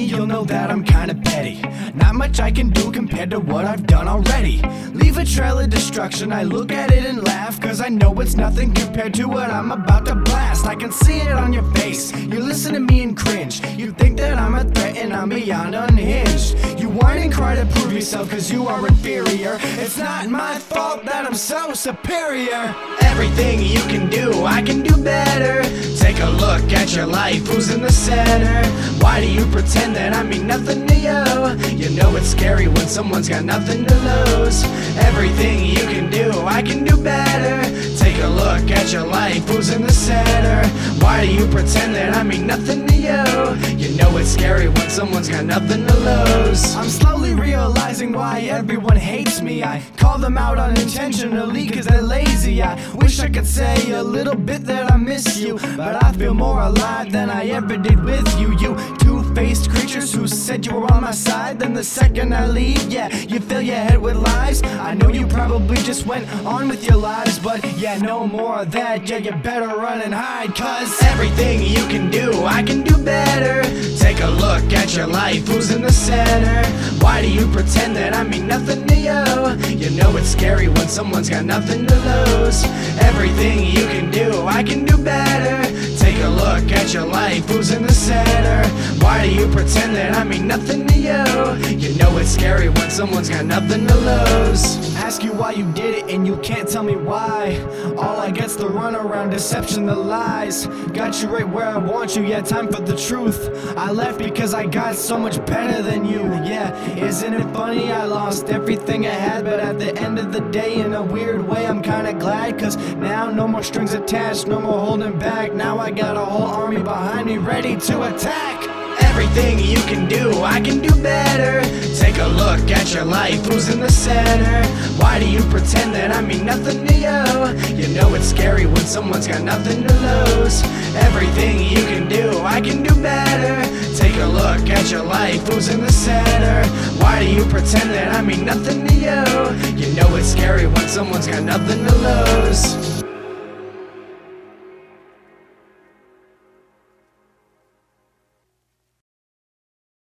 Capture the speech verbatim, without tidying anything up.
you'll know that I'm kinda petty. Not much I can do compared to what I've done already. Leave a trail of destruction, I look at it and laugh, cause I know it's nothing compared to what I'm about to blast. I can see it on your face, you listen to me and cringe. You think that I'm a threat and I'm beyond unhinged. You whine and cry to prove yourself cause you are inferior. It's not my fault that I'm so superior. Everything you can do, I can do better. Take a look at your life, who's in the center? Why do you pretend that I mean nothing to you? You know it's scary when someone's got nothing to lose. Everything you can do, I can do better. Take a look at your life, who's in the center? Why do you pretend that I mean nothing to you? You know it's scary when someone's got nothing to lose. I'm slowly realizing why everyone hates me. I call them out unintentionally cause they're lazy. I wish I could say a little bit that I miss you, but I feel more alive than I ever did with you. You two-faced creatures who said you were on my side, then the second I leave, yeah, you fill your head with lies. I know you probably just went on with your lives, but yeah, no more of that. Yeah, you better run and hide, cause everything you can do, I can do better. Take a look at your life, who's in the center? Why do you pretend that I mean nothing to you? You know it's scary when someone's got nothing to lose. Everything you can do, I can do better. Take a look at your life, who's in the center? Why do you pretend that I mean nothing to you? You know it's scary when someone's got nothing to lose. Ask you why you did it and you can't tell me why. All I get's the runaround, deception, the lies. Got you right where I want you, yeah, time for the truth. I left because I got so much better than you, yeah. Isn't it funny, I lost everything I had, but at the end of the day, in a weird way, I'm kinda glad. Cause now no more strings attached, no more holding back. Now I got a whole army behind me ready to attack. Everything you can do, I can do better. Take a look at your life, who's in the center? Why do you pretend that I mean nothing to you? You know it's scary when someone's got nothing to lose. Everything you can do, I can do better. Take a look at your life, who's in the center? Why do you pretend that I mean nothing to you? You know it's scary when someone's got nothing to lose.